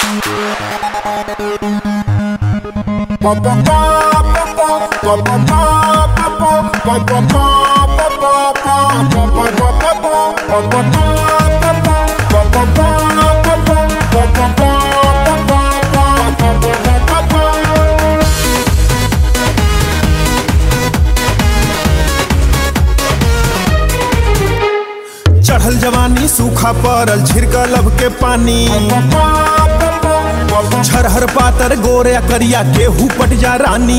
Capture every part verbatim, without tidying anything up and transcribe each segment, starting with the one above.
चढ़ल जवानी सूखा पड़ल छिड़कल अब के पानी छरहर पातर गोरे करिया केहू पट जा रानी।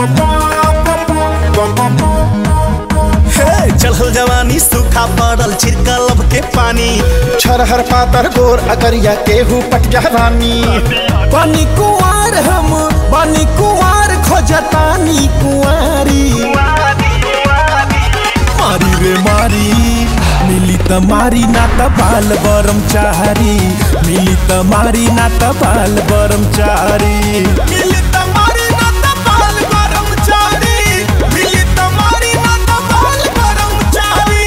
हे चढ़ल जवानी सूखा पड़ल छिड़कल अब के पानी छरहर पातर गोर अकरिया केहू पट जा रानी। पानी कुंवार हम पानी कुंवार खोजतानी कुंवारी मारी रे मारी मिली त मारी ना त बाल ब्रह्मचारी मिली त मारी ना त बाल ब्रह्मचारी मिली त मारी ना त बाल ब्रह्मचारी मिली त मारी ना त बाल ब्रह्मचारी।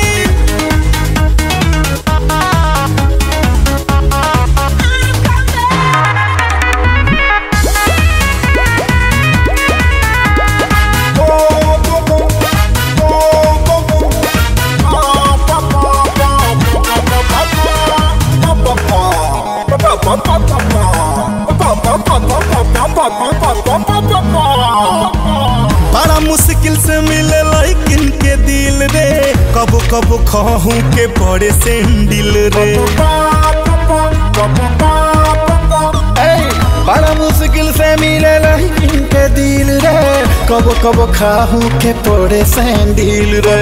बड़ा मुश्किल से मिले लड़किन के दिल रे कबो कबो कहूँ के पड़े सेंडिल रे। बड़ा मुश्किल से मिले लड़किन के दिल रे कबो कबो खाहू के पड़े सैंडिल रे।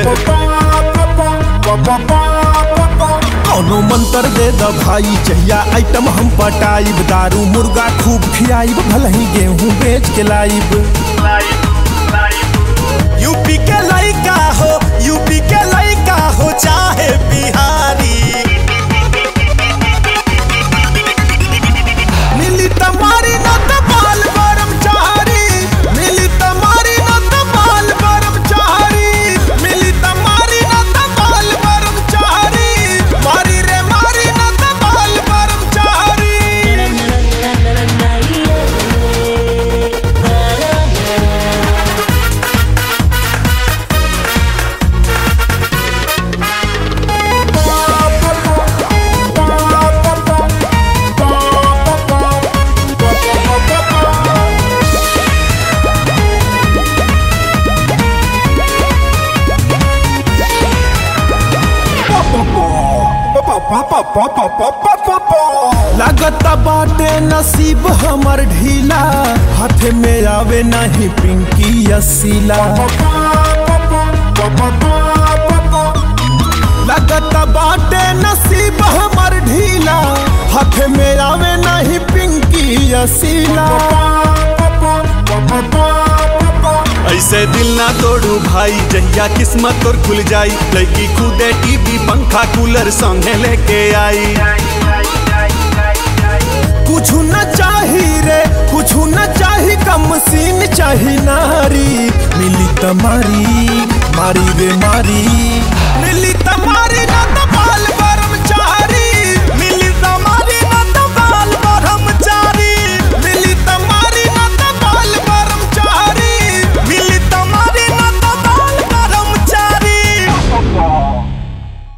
कौनो मंत्र दे द भाई जहिया आइटम हम पटाइब दारू मुर्गा खूब खियाइब भलही गेहूं बेच के लाइब। यूपी के लड़का हो यूपी के लड़का हो चाहे बिहारी मिली तमारी न त बाल ब्रह्मचारी मिली तमारी न त बाल ब्रह्मचारी मिली तमारी न त बाल ब्रह्मचारी मारी रे मारी न त बाल ब्रह्मचारी। लागत बाटे नसीब हमर ढीला हाथ में आवे नहीं पिंकी असीला। लागत बाटे नसीब हमर ढीला हाथ में आवे नहीं पिंकी असीला। ऐसे दिल ना तोड़ू भाई जहिया किस्मत तोर खुल जाई लड़की खुदे टीवी पंखा कूलर संगे लेके आई। कुछ न चाही रे कुछ न चाही कम सीन चाही नारी मिली तमारी मारी रे मारी मिली तमारी।